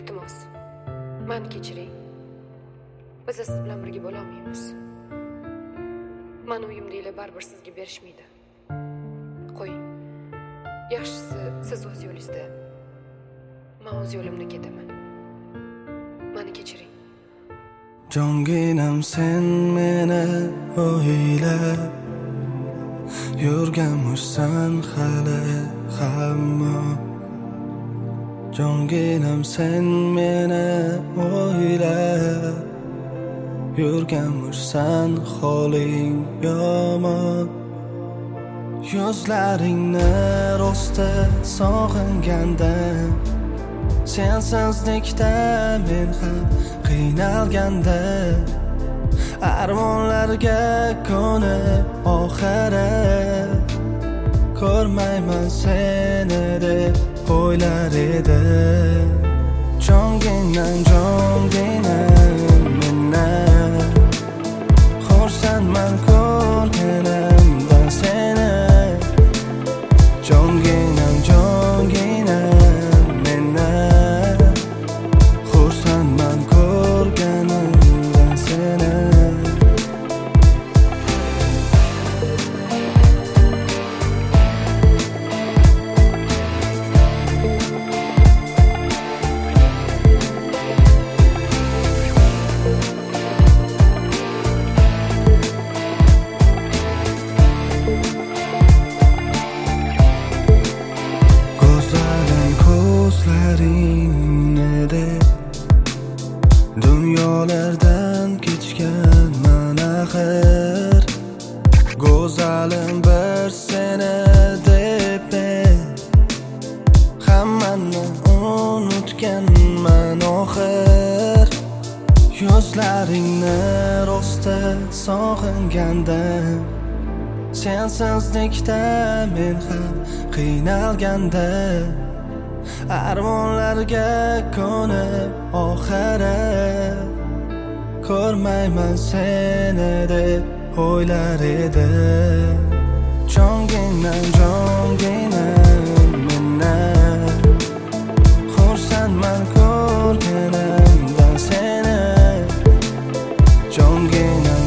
Iltimos, meni kechiring. Biz siz bilan birga bo'la olmaymiz. Meni uyimdagilar baribir sizga berishmaydi. Qo'ying. Yaxshisi siz o'z yo'lingizda, men o'z yo'limda ketaman. Meni kechiring. Jonginam sen meni o'ylab yurganmisan hali hamma. Jonginam sen meni o'ylab yurganmisan holing yomon. Yuzlaringni rosti sog'ingandan, sensizlikda men ham qiynalganda, armonlarga ko'nib oxiri ko'rmayman seni deb o'ylar edim. Jonginam mendan xursandman ko'rganimdan seni. Jonginam mendan xursandman ko'rganimdan seni. Dunyolardan kechganman axir, go'zalim bir seni deb men hammani unutganman oxir. Yuzlaringni rosti sog'ingandan, sensizlikda men ham qiynalganda, armonlarga ko'nib oxiri ko'rmayman seni deb o'ylar edim. Jonginam mendan xursandman ko'rganimdan seni. Jonginam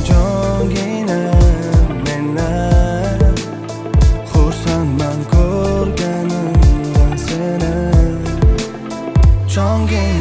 mendan xursandman ko'rganimdan seni. Jonginam